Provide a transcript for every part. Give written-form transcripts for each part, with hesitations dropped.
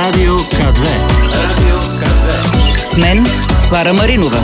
Радио К2. Радио К2. С мен Клара Маринова.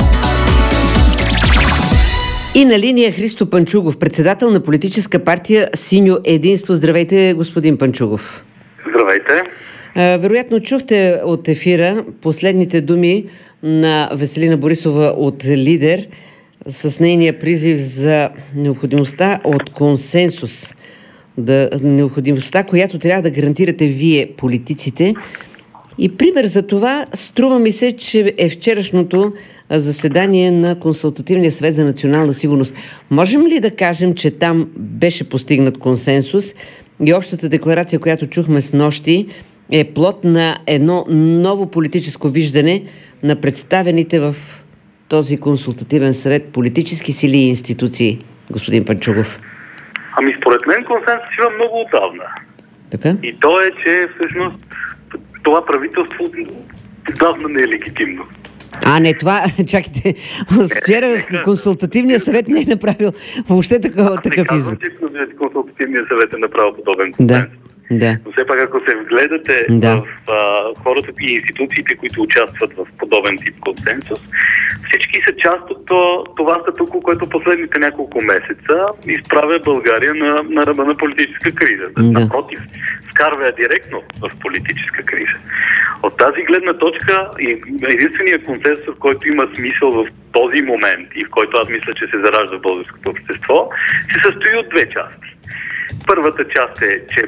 И на линия Христо Панчугов, председател на политическа партия Синьо единство. Здравейте, господин Панчугов. Здравейте. Вероятно чухте от ефира последните думи на Веселина Борисова от Лидер с нейния призив за необходимостта от консенсус. Необходимостта, която трябва да гарантирате вие, политиците. И пример за това струва ми се, че е вчерашното заседание на Консултативния съвет за национална сигурност. Можем ли да кажем, че там беше постигнат консенсус и общата декларация, която чухме снощи, е плод на едно ново политическо виждане на представените в този консултативен съвет политически сили и институции, господин Панчугов? Според мен консенсус има много отдавна. Така? И то е, че всъщност това правителство отдавна не е легитимно. Не, това, чакайте, вчера Консултативният съвет не е направил въобще такъв извод. Не казвам, че Консултативният съвет е направил подобен консенсус. Да. Но все пак, ако се вгледате в хората и институциите, които участват в подобен тип консенсус, всички са част от това статукво, което последните няколко месеца изправя България на ръба на политическа криза. Напротив, вкарва я директно в политическа криза. От тази гледна точка единственият консенсус, който има смисъл в този момент и в който аз мисля, че се заражда в българското общество, се състои от две части. Първата част е, че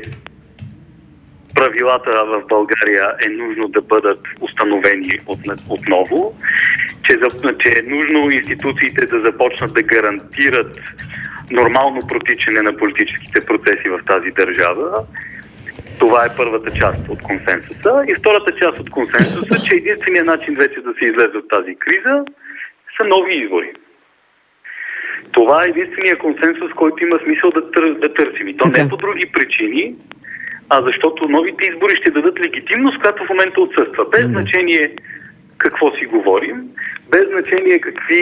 правилата в България е нужно да бъдат установени отново, че е нужно институциите да започнат да гарантират нормално протичане на политическите процеси в тази държава. Това е първата част от консенсуса. И втората част от консенсуса, че единственият начин вече да се излезе от тази криза са нови избори. Това е единственият консенсус, който има смисъл да търсим. И то не по други причини, защото новите избори ще дадат легитимност, която в момента отсъства. Без значение какво си говорим, без значение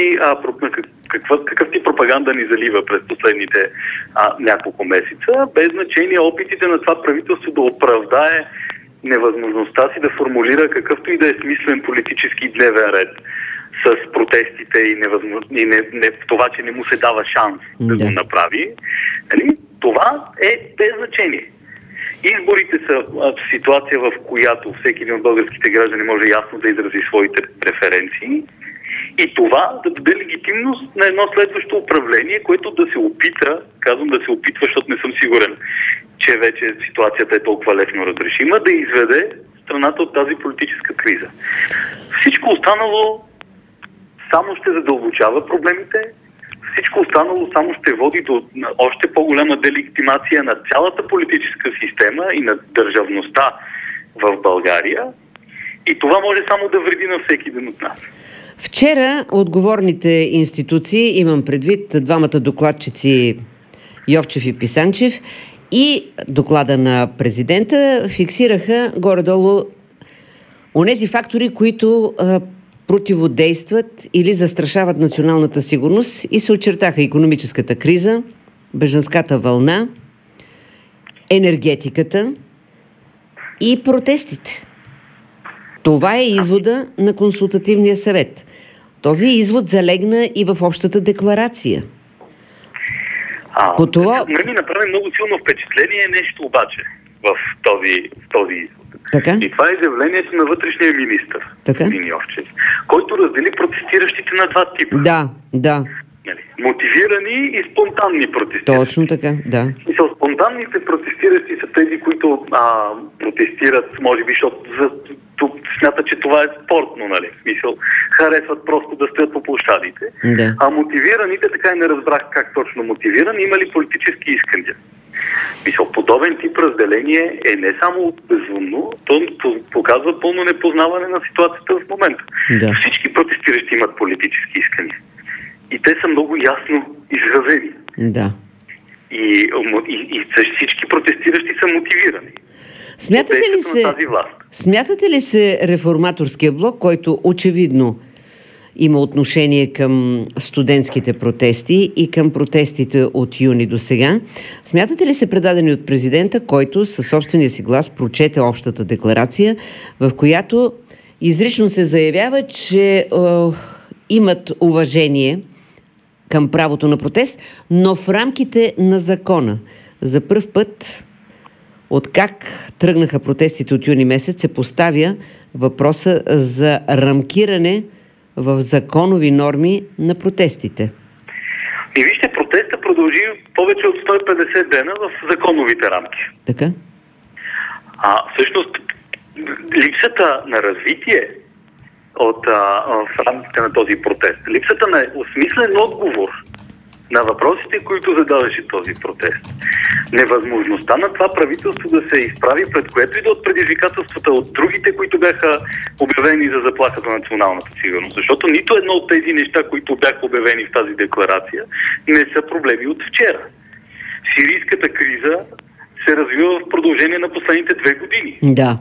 какъв тип пропаганда ни залива през последните няколко месеца, без значение опитите на това правителство да оправдае невъзможността си да формулира какъвто и да е смислен политически дневен ред с протестите и това, че не му се дава шанс да го направи. Това е без значение. Изборите са ситуация, в която всеки един от българските граждани може ясно да изрази своите преференции и това да даде легитимност на едно следващо управление, което да се опита, казвам да се опитва, защото не съм сигурен, че вече ситуацията е толкова лесно разрешима, да изведе страната от тази политическа криза. Всичко останало само ще задълбочава проблемите, всичко останало само ще води до още по-голяма делегитимация на цялата политическа система и на държавността в България. И това може само да вреди на всеки един от нас. Вчера отговорните институции, имам предвид двамата докладчици Йовчев и Писанчев и доклада на президента, фиксираха горе-долу онези фактори, които противодействат или застрашават националната сигурност и се очертаха икономическата криза, бежанската вълна, енергетиката и протестите. Това е извода на Консултативния съвет. Този извод залегна и в общата декларация. Това ми направи много силно впечатление нещо обаче в този извод. Така? И това е изявлението на вътрешния министър, господин Йовчев, който раздели протестиращите на два типа. Да. Мотивирани и спонтанни протестиращи. Точно така, да. И спонтанните протестиращи са тези, които протестират, може би, защото смятат, че това е спортно, в смисъл, харесват просто да стоят по площадите. Да. А мотивираните, така и не разбрах как точно мотивирани, имали политически искания. Подобен тип разделение е не само безумно, то показва пълно непознаване на ситуацията в момента. Да. Всички протестиращи имат политически искания. И те са много ясно изразени. Да. И всички протестиращи са мотивирани. Смятате ли се реформаторския блок, който очевидно има отношение към студентските протести и към протестите от юни до сега. Смятате ли се предадени от президента, който със собствения си глас прочете общата декларация, в която изрично се заявява, че имат уважение към правото на протест, но в рамките на закона. За пръв път, откак тръгнаха протестите от юни месец, се поставя въпроса за рамкиране в законови норми на протестите. И вижте, протеста продължи повече от 150 дена в законовите рамки. Така? Всъщност, липсата на развитие в рамките на този протест, липсата на осмислен отговор на въпросите, които задаваше този протест, невъзможността на това правителство да се изправи пред което и да от предизвикателствата от другите, които бяха обявени за заплахата на националната сигурност. Защото нито едно от тези неща, които бяха обявени в тази декларация, не са проблеми от вчера. Сирийската криза се развива в продължение на последните 2 години. Да.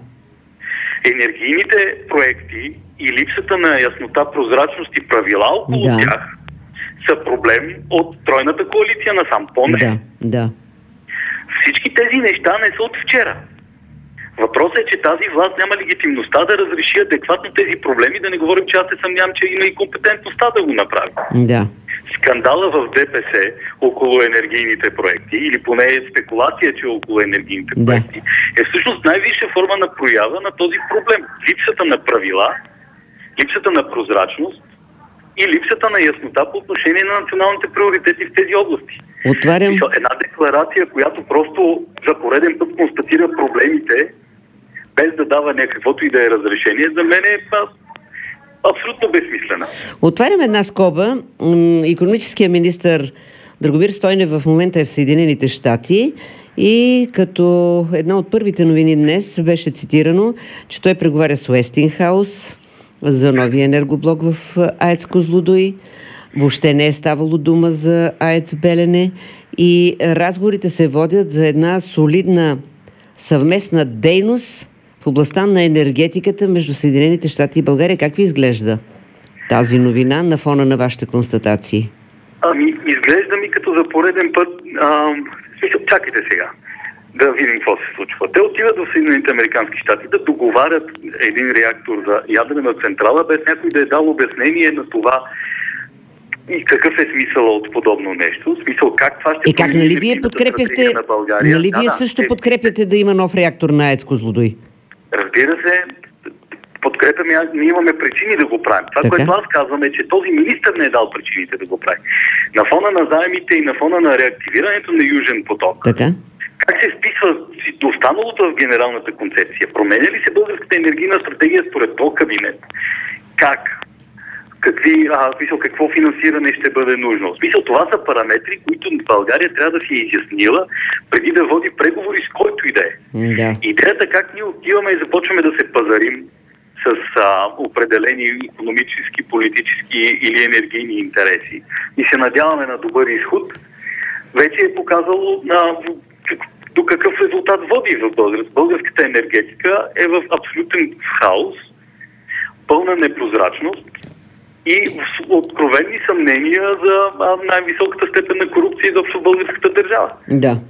Енергийните проекти и липсата на яснота, прозрачност и правила около тях са проблем от тройната коалиция насам. Да. Всички тези неща не са от вчера. Въпросът е, че тази власт няма легитимността да разреши адекватно тези проблеми, да не говорим, че аз се съмнявам, че има и компетентността да го направи. Да. Скандала в ДПС около енергийните проекти, или поне спекулация, че около енергийните проекти, е всъщност най-висша форма на проява на този проблем. Липсата на правила, липсата на прозрачност и липсата на яснота по отношение на националните приоритети в тези области. Една декларация, която просто за пореден път констатира проблемите, без да дава някаквото и да е разрешение, за мен е абсолютно безсмислена. Отварям една скоба. Икономическият министър Драгомир Стойнев в момента е в Съединените щати и като една от първите новини днес беше цитирано, че той преговаря с Уестингхаус за новия енергоблок в АЕЦ Козлодуй. Въобще не е ставало дума за АЕЦ Белене и разговорите се водят за една солидна съвместна дейност в областта на енергетиката между Съединените щати и България. Как ви изглежда тази новина на фона на вашите констатации? Изглежда ми като за пореден път. Чакайте сега да видим какво се случва. Те отиват в Съединените американски щати да договарят един реактор за ядрена централа, без някой да е дал обяснение на това и какъв е смисъл от подобно нещо. Смисъл как това ще как, нали вие подкрепяхте, на България? Нали вие също подкрепяте да има нов реактор на АЕЦ Козлодуй? Разбира се, подкрепяме, ние имаме причини да го правим. Това, което аз казвам е, че този министър не е дал причините да го прави. На фона на заемите и на фона на реактивирането на Южен поток. Така? Как се вписва останалото в генералната концепция? Променя ли се българската енергийна стратегия според този кабинет? Как? Какво финансиране ще бъде нужно? В смисъл, това са параметри, които България трябва да си изяснила преди да води преговори с който и да е. Да. Идеята как ние отиваме и започваме да се пазарим с определени икономически, политически или енергийни интереси и се надяваме на добър изход, вече е показало до какъв резултат води в българската енергетика е в абсолютен хаос, пълна непрозрачност и откровени съмнения за най-високата степен на корупция изобщо в българската държава. Да.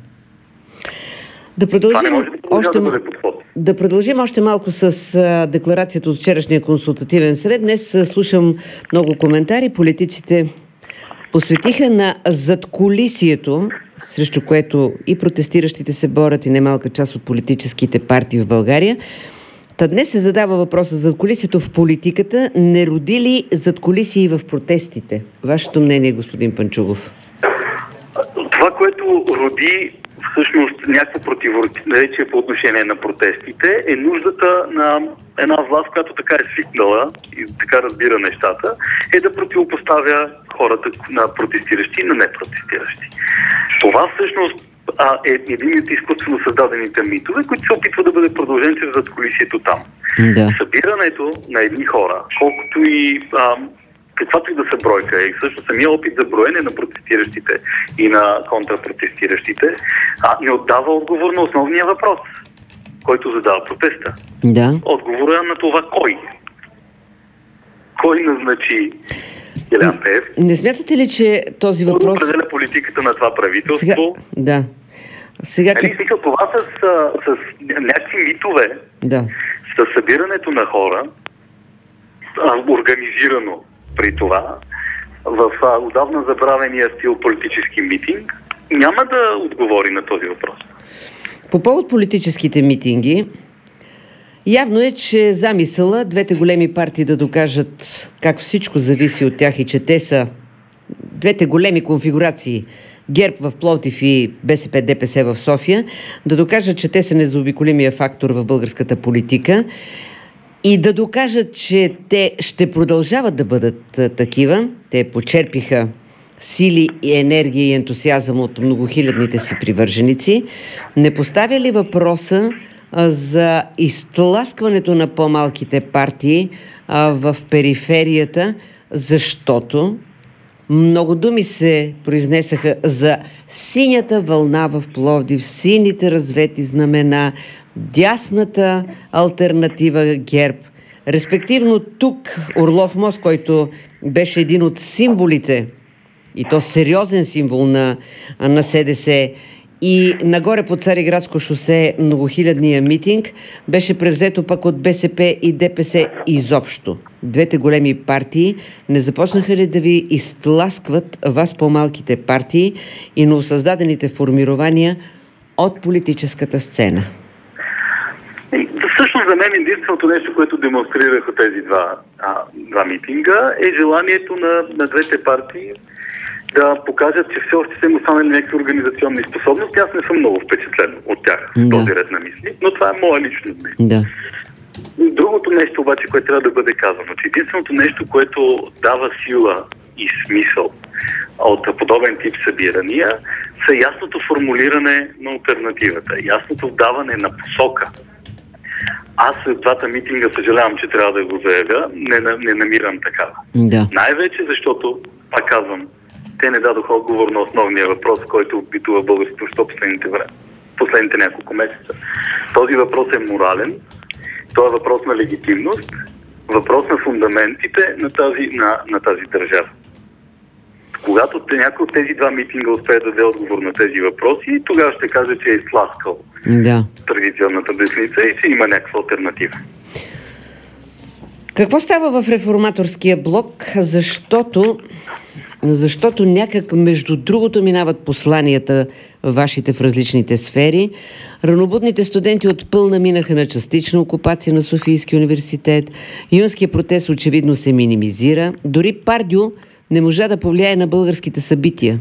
Да продължим още малко с декларацията от вчерашния консултативен съвет. Днес слушам много коментари. Политиците посветиха на задкулисието, срещу което и протестиращите се борят и немалка част от политическите партии в България. Днес се задава въпроса за задкулисието в политиката. Не роди ли задкулисие в протестите? Вашето мнение, господин Панчугов? Това, което роди всъщност някакво противоречие по отношение на протестите, е нуждата на една власт, която така е свикнала и така разбира нещата, е да противопоставя хората на протестиращи и на непротестиращи. Това всъщност е един от изкуствено създадените митове, които се опитва да бъде продължен чрез задкулисието там. Да. Събирането на едни хора, колкото и каквато и да са бройка, и също самия опит за броене на протестиращите и на контрапротестиращите, не отдава отговор на основния въпрос, който задава протеста. Да. Отговора на това кой. кой назначи Делян Пеев. Не смятате ли, че този въпрос... определя политиката на това правителство. Сега, това с някакви митове, с събирането на хора, организирано при това, в отдавна забравения стил политически митинг, няма да отговори на този въпрос. По повод политическите митинги, явно е, че замисъла двете големи партии да докажат как всичко зависи от тях и че те са двете големи конфигурации, ГЕРБ в Пловдив и БСП ДПС в София, да докажат, че те са незаобиколимия фактор в българската политика и да докажат, че те ще продължават да бъдат такива. Те почерпиха сили и енергия и ентусиазъм от многохилядните си привърженици. Не поставя ли въпроса за изтласкването на по-малките партии в периферията, защото много думи се произнесаха за синята вълна в Пловдив, сините развети знамена, дясната алтернатива ГЕРБ. Респективно тук Орлов мост, който беше един от символите, и то сериозен символ на СДС, и нагоре по Цариградско шосе многохилядния митинг, беше превзето пък от БСП и ДПС изобщо. Двете големи партии не започнаха ли да ви изтласкват вас по-малките партии и новосъздадените формирования от политическата сцена? Всъщност за мен единственото нещо, което демонстрирах от тези два митинга, е желанието на двете партии да покажат, че все още са им останали някакви организационни способности. Аз не съм много впечатлен от тях в този ред на мисли, но това е моя лично мнение. Другото нещо обаче, което трябва да бъде казано, че единственото нещо, което дава сила и смисъл от подобен тип събирания, са ясното формулиране на алтернативата, ясното даване на посока. Аз след двата митинга съжалявам, че трябва да го заявя, не намирам такава. Най-вече защото, пак казвам, те не дадоха отговор на основния въпрос, който битува българското общество последните няколко месеца. Този въпрос е морален, той е въпрос на легитимност, въпрос на фундаментите на тази държава. Когато някой от тези два митинга успее да даде отговор на тези въпроси, тогава ще каже, че е изтласкал традиционната десница и че има някаква алтернатива. Какво става в реформаторския блок? Защото някак между другото минават посланията вашите в различните сфери. Ранобудните студенти от пълна минаха на частична окупация на Софийския университет. Юнския протест очевидно се минимизира. Дори Пардю не можа да повлияе на българските събития.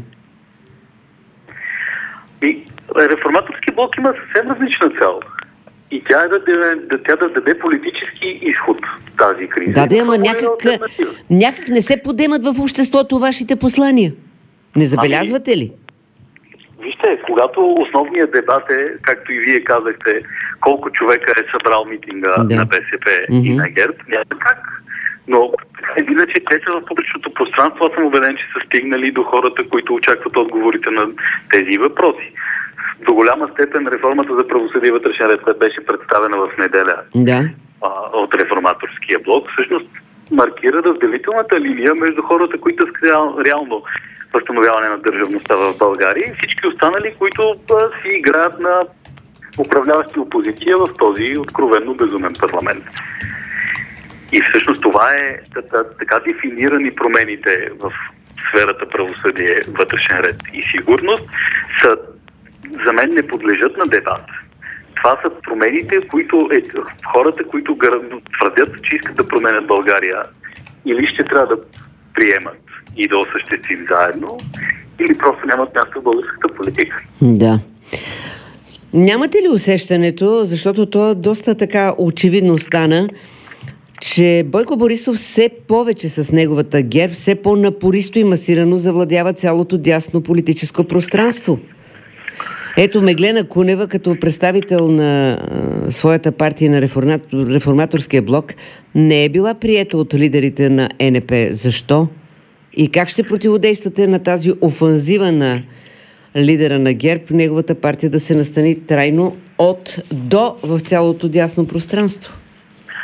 Реформаторския блок има съвсем различна цел. И тя е да даде политически изход в тази криза. Ама някак не се подемат в обществото вашите послания. Не забелязвате ли? Вижте, когато основният дебат е, както и вие казахте, колко човека е събрал митинга на БСП и на ГЕРБ, няма как. Но иначе те са в публичното пространство, аз съм убеден, че са стигнали до хората, които очакват отговорите на тези въпроси. До голяма степен реформата за правосъдие и вътрешен ред, която беше представена в неделя от реформаторския блок, всъщност маркира разделителната линия между хората, които искат реално възстановяване на държавността в България и всички останали, които си играят на управляващи опозиция в този откровенно безумен парламент. И всъщност това е така дефинирани промените в сферата правосъдие, вътрешен ред и сигурност са за мен не подлежат на дебат. Това са промените, които хората, които твърдят, че искат да променят България, или ще трябва да приемат и да осъществим заедно, или просто нямат място в българската политика. Да. Нямате ли усещането, защото то доста така очевидно стана, че Бойко Борисов все повече с неговата ГЕРБ, все по-напористо и масирано завладява цялото дясно политическо пространство? Ето Меглена Кунева, като представител на своята партия на реформаторския блок, не е била приета от лидерите на ЕНП. Защо? И как ще противодействате на тази офанзива на лидера на ГЕРБ, неговата партия да се настани трайно от до в цялото дясно пространство?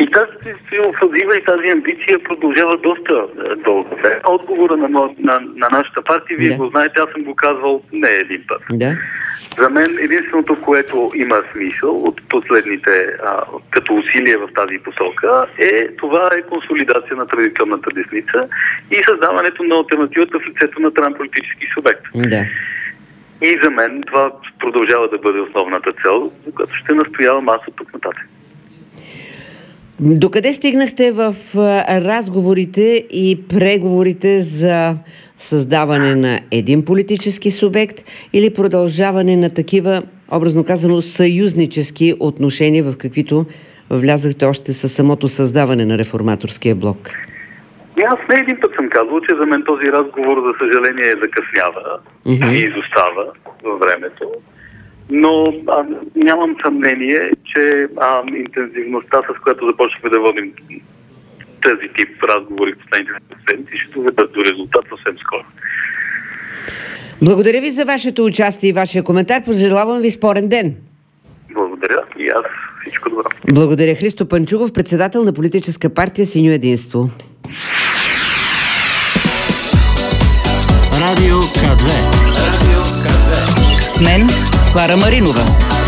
И тази офанзива и тази амбиция продължава доста дълго време. Отговора на нашата партия, вие го знаете, аз съм го казвал не един път. Да. За мен единственото, което има смисъл от последните като усилия в тази посока това е консолидация на традиционната десница и създаването на алтернативата в лицето на трансполитически субект. Да. И за мен това продължава да бъде основната цел, за която ще настоявам аз от тук нататък. Докъде стигнахте в разговорите и преговорите за създаване на един политически субект или продължаване на такива, образно казано, съюзнически отношения, в каквито влязахте още със самото създаване на реформаторския блок? Аз не един път съм казал, че за мен този разговор, за съжаление, закъснява и изостава във времето. Но нямам съмнение, че интензивността, с която започнахме да водим тези тип разговори в последните седмици, ще доведат до резултат съвсем скоро. Благодаря ви за вашето участие и вашия коментар. Пожелавам ви спорен ден. Благодаря и аз. Всичко добро. Благодаря. Христо Панчугов, председател на политическа партия Синьо единство. Радио К2. С мен Клара Маринова.